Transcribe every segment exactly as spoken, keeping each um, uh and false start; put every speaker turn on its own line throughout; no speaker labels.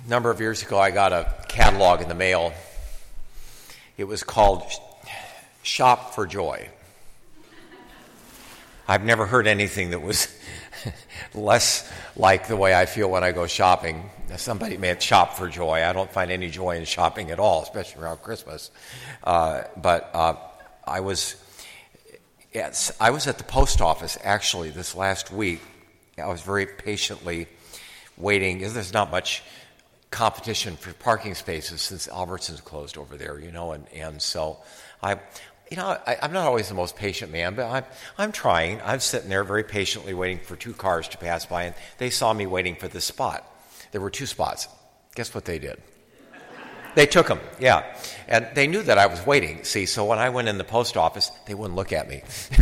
A number of years ago, I got a catalog in the mail. It was called Shop for Joy. I've never heard anything that was less like the way I feel when I go shopping. Somebody may have Shop for Joy. I don't find any joy in shopping at all, especially around Christmas. Uh, but uh, I was, yes, I was at the post office actually this last week. I was very patiently waiting. There's not much competition for parking spaces since Albertsons closed over there, you know, and, and so I, you know, I, I'm not always the most patient man, but I'm, I'm trying. I'm sitting there very patiently waiting for two cars to pass by, and they saw me waiting for this spot. There were two spots. Guess what they did? They took them, yeah. And they knew that I was waiting, see, so when I went in the post office, they wouldn't look at me.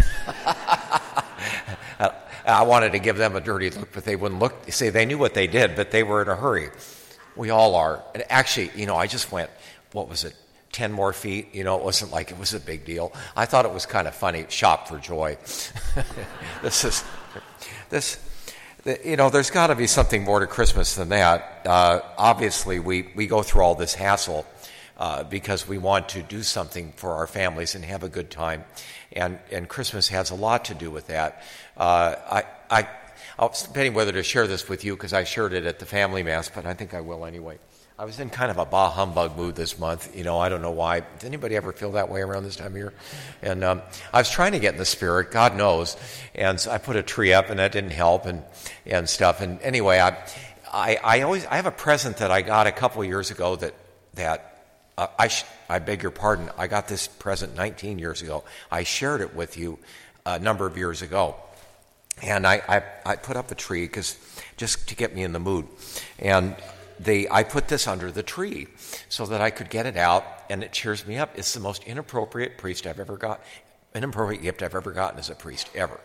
I wanted to give them a dirty look, but they wouldn't look. See, they knew what they did, but they were in a hurry. We all are. And actually, you know, I just went, what was it, ten more feet? You know, it wasn't like it was a big deal. I thought it was kind of funny. Shop for joy. this is, this, you know, there's got to be something more to Christmas than that. Uh, obviously, we, we go through all this hassle uh, because we want to do something for our families and have a good time. And, and Christmas has a lot to do with that. Uh, I, I, I was debating whether to share this with you because I shared it at the family mass, but I think I will anyway. I was in kind of a bah humbug mood this month. You know, I don't know why. Does anybody ever feel that way around this time of year? And um, I was trying to get in the spirit, God knows. And so I put a tree up, and that didn't help, and and stuff. And anyway, I, I, I always I have a present that I got a couple of years ago that that uh, I sh- I beg your pardon. I got this present nineteen years ago. I shared it with you a number of years ago. And I, I, I put up a tree because just to get me in the mood. And they, I put this under the tree so that I could get it out, and it cheers me up. It's the most inappropriate priest I've ever got, inappropriate gift I've ever gotten as a priest, ever.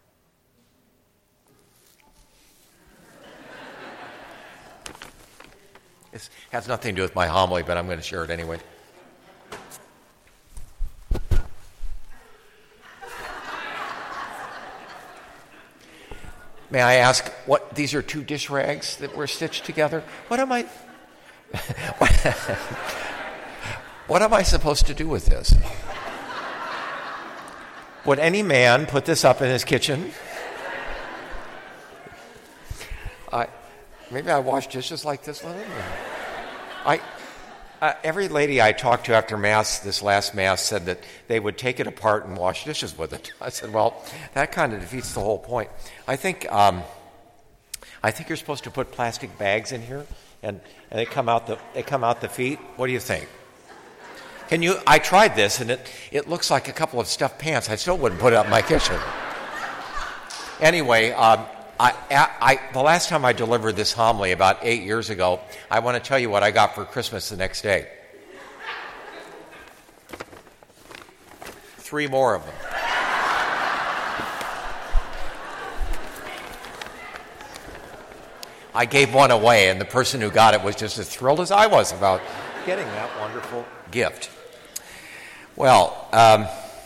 It has nothing to do with my homily, but I'm going to share it anyway. May I ask, what? These are two dish rags that were stitched together? What am I... what am I supposed to do with this? Would any man put this up in his kitchen? I, maybe I wash dishes like this one. I... Uh, every lady I talked to after Mass, this last Mass, said that they would take it apart and wash dishes with it. I said, well, that kind of defeats the whole point. I think um, I think you're supposed to put plastic bags in here, and, and they come out the they come out the feet. What do you think? Can you? I tried this, and it, it looks like a couple of stuffed pants. I still wouldn't put it up in my kitchen. Anyway, um, I, I, the last time I delivered this homily about eight years ago, I want to tell you what I got for Christmas the next day. Three more of them. I gave one away, and the person who got it was just as thrilled as I was about getting that wonderful gift. Well, um,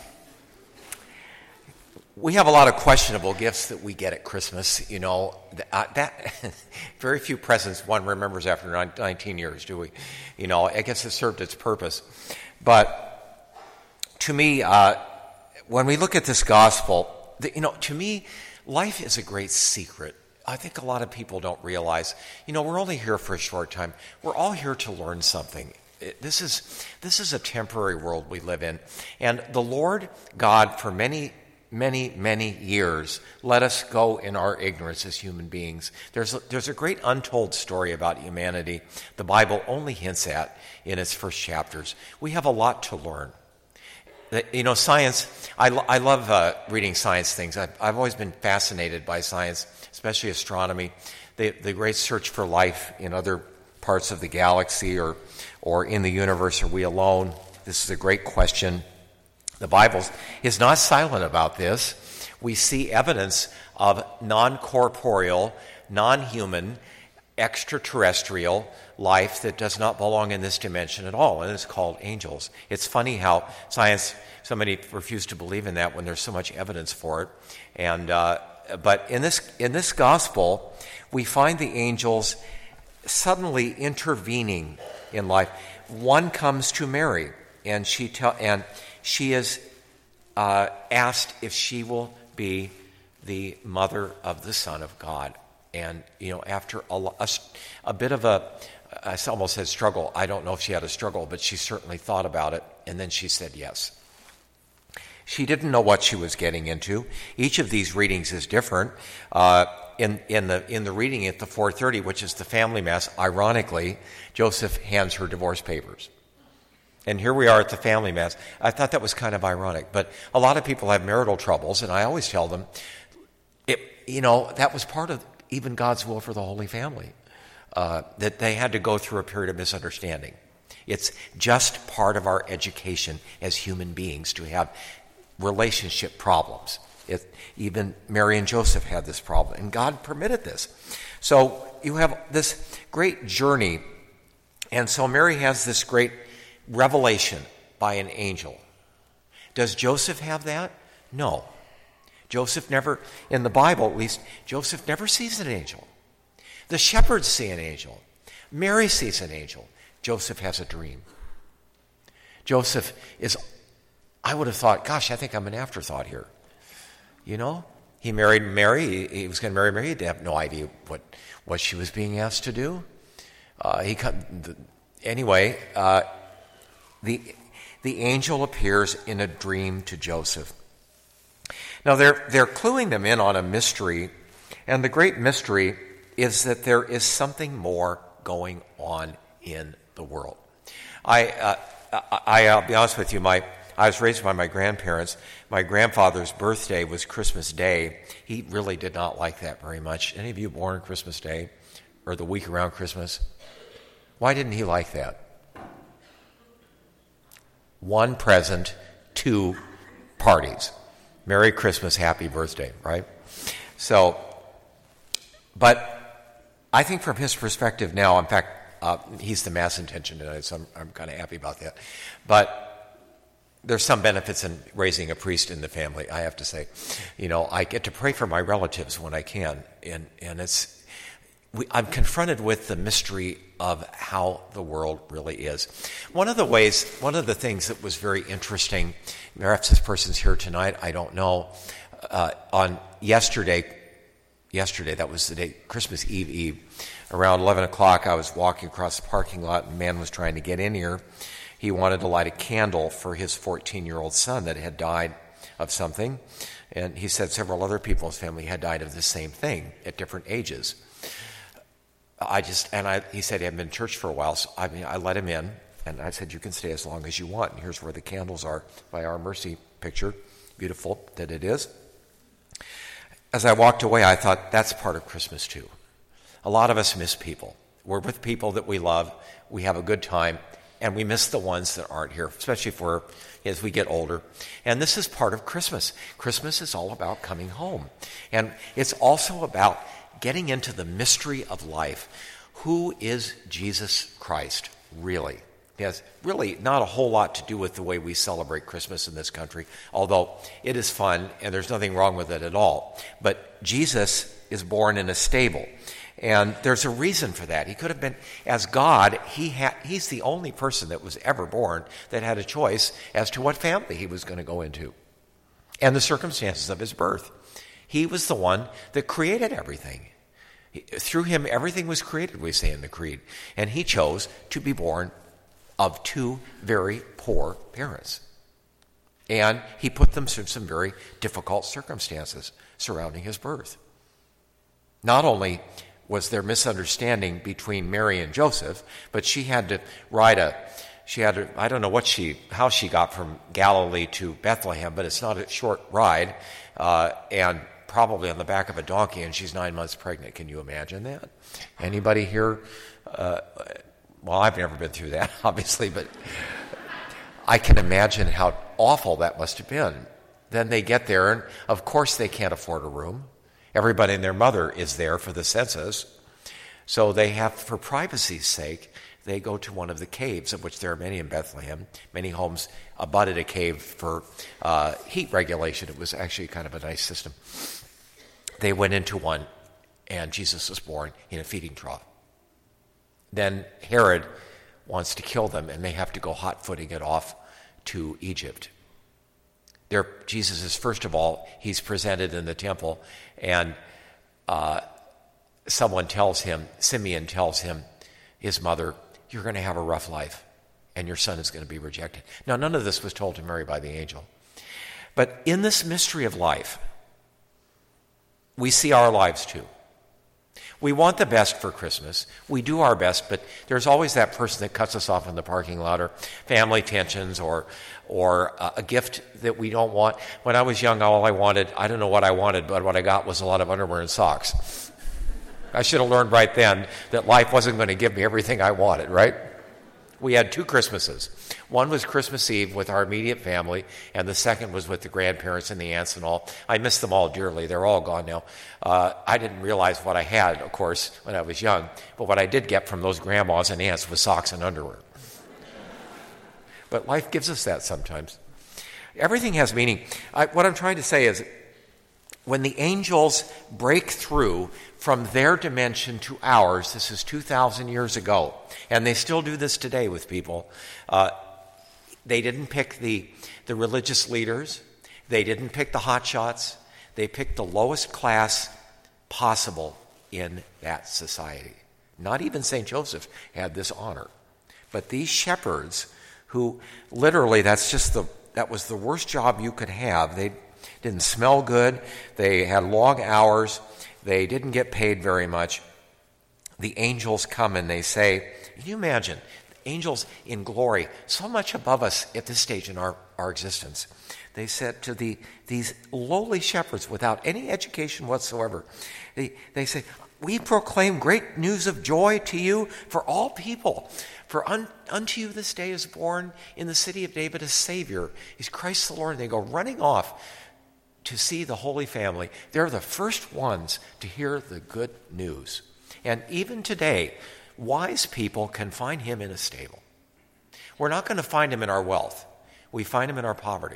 we have a lot of questionable gifts that we get at Christmas. You know, uh, that very few presents one remembers after nineteen years, do we? You know, I guess it served its purpose. But to me, uh, when we look at this gospel, the, you know, to me, life is a great secret. I think a lot of people don't realize, you know, we're only here for a short time. We're all here to learn something. This is this is a temporary world we live in. And the Lord God, for many many, many years, let us go in our ignorance as human beings. There's a, there's a great untold story about humanity the Bible only hints at in its first chapters. We have a lot to learn. You know, science, I, I love uh, reading science things. I've, I've always been fascinated by science, especially astronomy, the, the great search for life in other parts of the galaxy or, or in the universe. Are we alone? This is a great question. The Bible is not silent about this. We see evidence of non-corporeal, non-human, extraterrestrial life that does not belong in this dimension at all, and it's called angels. It's funny how science, somebody refused to believe in that when there's so much evidence for it. And uh, but in this in this gospel, we find the angels suddenly intervening in life. One comes to Mary, and she tell, and she is uh, asked if she will be the mother of the Son of God. And, you know, after a, a, a bit of a, I almost said struggle, I don't know if she had a struggle, but she certainly thought about it, and then she said yes. She didn't know what she was getting into. Each of these readings is different. Uh, in, in the in the reading at the four thirty, which is the family mass, ironically, Joseph hands her divorce papers. And here we are at the family mass. I thought that was kind of ironic, but a lot of people have marital troubles, and I always tell them, it, you know, that was part of even God's will for the Holy Family, uh, that they had to go through a period of misunderstanding. It's just part of our education as human beings to have relationship problems. It, even Mary and Joseph had this problem, and God permitted this. So you have this great journey, and so Mary has this great revelation by an angel. Does Joseph have that? No. Joseph never, in the Bible at least, Joseph never sees an angel. The shepherds see an angel. Mary sees an angel. Joseph has a dream. Joseph is, I would have thought, gosh, I think I'm an afterthought here. You know, he married Mary. He, he was going to marry Mary. He had no idea what, what she was being asked to do. Uh, he the, Anyway, uh, the, the angel appears in a dream to Joseph. Now, they're, they're cluing them in on a mystery, and the great mystery is that there is something more going on in the world. I, uh, I, I'll be honest with you, my I was raised by my grandparents. My grandfather's birthday was Christmas Day. He really did not like that very much. Any of you born on Christmas Day or the week around Christmas? Why didn't he like that? One present, two parties. Merry Christmas, happy birthday, right? So, but I think from his perspective now, in fact, uh, he's the mass intention tonight, so I'm, I'm kind of happy about that. But there's some benefits in raising a priest in the family, I have to say. You know, I get to pray for my relatives when I can, and, and it's, we, I'm confronted with the mystery of how the world really is. One of the ways, one of the things that was very interesting, perhaps this person's here tonight, I don't know, uh, on yesterday, yesterday, that was the day, Christmas Eve Eve, around eleven o'clock, I was walking across the parking lot, and a man was trying to get in here. He wanted to light a candle for his fourteen-year-old son that had died of something. And he said several other people in his family had died of the same thing at different ages. I just, and I, he said he hadn't been in church for a while, so I mean, I let him in, and I said, you can stay as long as you want. And here's where the candles are by Our Mercy picture. Beautiful that it is. As I walked away, I thought, that's part of Christmas too. A lot of us miss people. We're with people that we love. We have a good time. And we miss the ones that aren't here, especially for as we get older. And this is part of Christmas. Christmas is all about coming home. And it's also about getting into the mystery of life. Who is Jesus Christ, really? It has really not a whole lot to do with the way we celebrate Christmas in this country, although it is fun and there's nothing wrong with it at all. But Jesus is born in a stable. And there's a reason for that. He could have been, as God, he ha- he's the only person that was ever born that had a choice as to what family he was going to go into and the circumstances of his birth. He was the one that created everything. He, through him, everything was created, we say in the Creed. And he chose to be born of two very poor parents. And he put them through some very difficult circumstances surrounding his birth. Not only was there misunderstanding between Mary and Joseph, but she had to ride a, she had to, I don't know what she, how she got from Galilee to Bethlehem, but it's not a short ride, uh, and probably on the back of a donkey, and she's nine months pregnant. Can you imagine that? Anybody here? Uh, well, I've never been through that, obviously, but I can imagine how awful that must have been. Then they get there, and of course they can't afford a room. Everybody and their mother is there for the census. So they have, for privacy's sake, they go to one of the caves, of which there are many in Bethlehem. Many homes abutted a cave for uh, heat regulation. It was actually kind of a nice system. They went into one, and Jesus was born in a feeding trough. then Herod wants to kill them, and they have to go hot-footing it off to Egypt. There, Jesus is, first of all, he's presented in the temple, and uh, someone tells him, Simeon tells him, his mother, you're going to have a rough life, and your son is going to be rejected. Now, none of this was told to Mary by the angel. But in this mystery of life, we see our lives too. We want the best for Christmas. We do our best, but there's always that person that cuts us off in the parking lot, or family tensions, or or uh, a gift that we don't want. When I was young, all I wanted, I don't know what I wanted, but what I got was a lot of underwear and socks. I should have learned right then that life wasn't going to give me everything I wanted, right? We had two Christmases. One was Christmas Eve with our immediate family, and the second was with the grandparents and the aunts and all. I miss them all dearly. They're all gone now. Uh, I didn't realize what I had, of course, when I was young, but what I did get from those grandmas and aunts was socks and underwear. But life gives us that sometimes. Everything has meaning. I, what I'm trying to say is, when the angels break through from their dimension to ours, this is two thousand years ago, and they still do this today with people. Uh, they didn't pick the, the religious leaders. They didn't pick the hotshots. They picked the lowest class possible in that society. Not even Saint Joseph had this honor. But these shepherds who literally, that's just the, that was the worst job you could have. They didn't smell good. They had long hours. They didn't get paid very much. The angels come and they say, can you imagine, angels in glory, so much above us at this stage in our, our existence. They said to the these lowly shepherds without any education whatsoever, they, they say, we proclaim great news of joy to you for all people. For un, unto you this day is born in the city of David a Savior. He's Christ the Lord. And they go running off to see the Holy Family. They're the first ones to hear the good news. And even today, wise people can find him in a stable. We're not going to find him in our wealth. We find him in our poverty.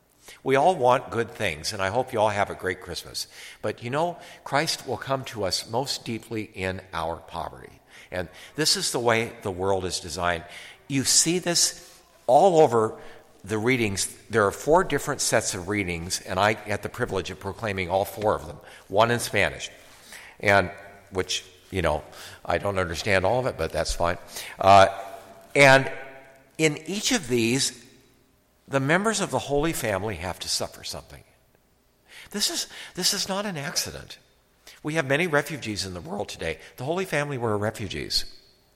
We all want good things, and I hope you all have a great Christmas. But you know, Christ will come to us most deeply in our poverty. And this is the way the world is designed. You see this all over the readings. There are four different sets of readings, and I get the privilege of proclaiming all four of them. One in Spanish, and which, you know, I don't understand all of it, but that's fine. Uh, and in each of these, the members of the Holy Family have to suffer something. This is this is not an accident. We have many refugees in the world today. The Holy Family were refugees.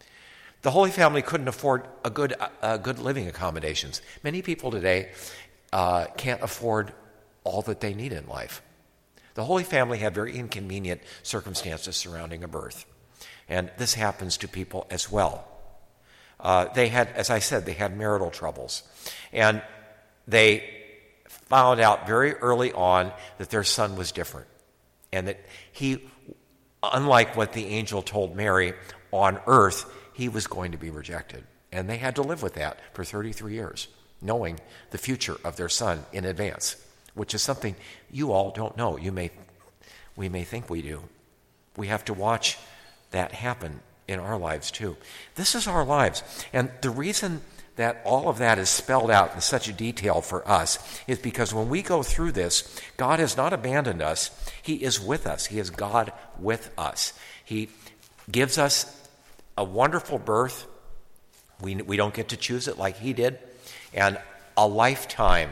The Holy Family couldn't afford a good uh, good living accommodations. Many people today uh, can't afford all that they need in life. The Holy Family had very inconvenient circumstances surrounding a birth. And this happens to people as well. Uh, they had, as I said, they had marital troubles. And they found out very early on that their son was different. And that he, unlike what the angel told Mary on earth, he was going to be rejected. And they had to live with that for thirty-three years, knowing the future of their son in advance, which is something you all don't know. You may, we may think we do. We have to watch that happen in our lives too. This is our lives. And the reason that all of that is spelled out in such a detail for us is because when we go through this, God has not abandoned us. He is with us. He is God with us. He gives us a wonderful birth. We, we don't get to choose it like he did. And a lifetime.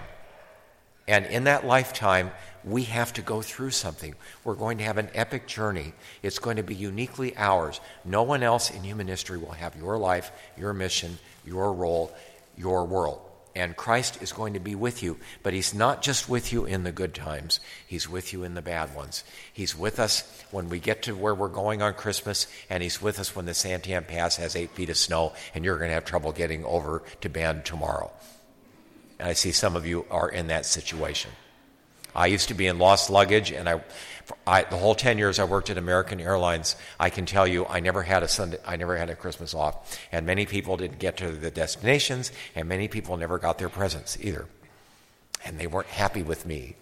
And in that lifetime, we have to go through something. We're going to have an epic journey. It's going to be uniquely ours. No one else in human history will have your life, your mission, your role, your world. And Christ is going to be with you, but he's not just with you in the good times. He's with you in the bad ones. He's with us when we get to where we're going on Christmas, and he's with us when the Santiam Pass has eight feet of snow, and you're going to have trouble getting over to Bend tomorrow. And I see some of you are in that situation. I used to be in lost luggage, and I, I, the whole ten years I worked at American Airlines, I can tell you I never had a Sunday, I never had a Christmas off. And many people didn't get to the destinations, and many people never got their presents either. And they weren't happy with me.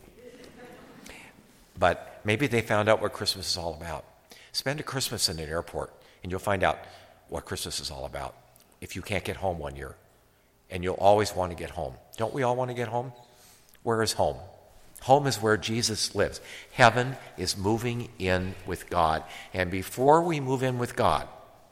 But maybe they found out what Christmas is all about. Spend a Christmas in an airport, and you'll find out what Christmas is all about if you can't get home one year. And you'll always want to get home. Don't we all want to get home? Where is home? Home is where Jesus lives. Heaven is moving in with God. And before we move in with God,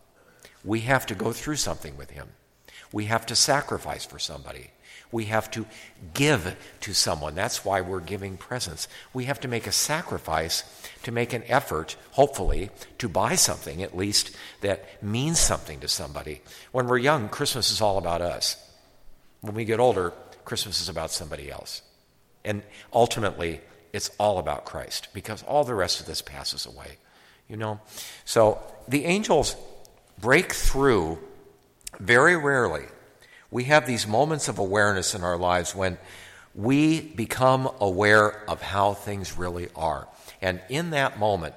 we have to go through something with him. We have to sacrifice for somebody. We have to give to someone. That's why we're giving presents. We have to make a sacrifice, to make an effort, hopefully, to buy something at least that means something to somebody. When we're young, Christmas is all about us. When we get older, Christmas is about somebody else. And ultimately, it's all about Christ, because all the rest of this passes away. You know? So the angels break through very rarely. We have these moments of awareness in our lives when we become aware of how things really are. And in that moment,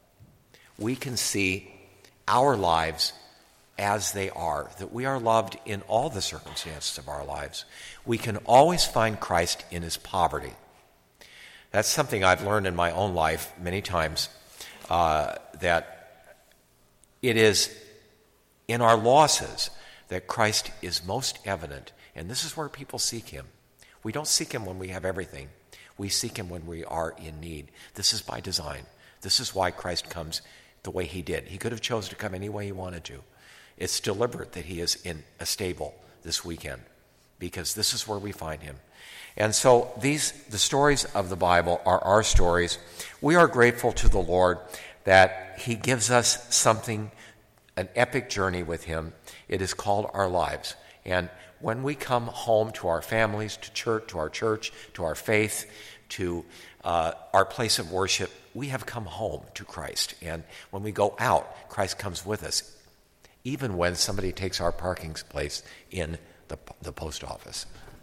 we can see our lives as they are, that we are loved in all the circumstances of our lives. We can always find Christ in his poverty. That's something I've learned in my own life many times, uh, that it is in our losses that Christ is most evident. And this is where people seek him. We don't seek him when we have everything. We seek him when we are in need. This is by design. This is why Christ comes the way he did. He could have chosen to come any way he wanted to. It's deliberate that he is in a stable this weekend, because this is where we find him. And so these, the stories of the Bible are our stories. We are grateful to the Lord that he gives us something, an epic journey with him. It is called our lives. And when we come home to our families, to church, to our church, to our faith, to uh, our place of worship, we have come home to Christ. And when we go out, Christ comes with us, even when somebody takes our parking place in the, the post office.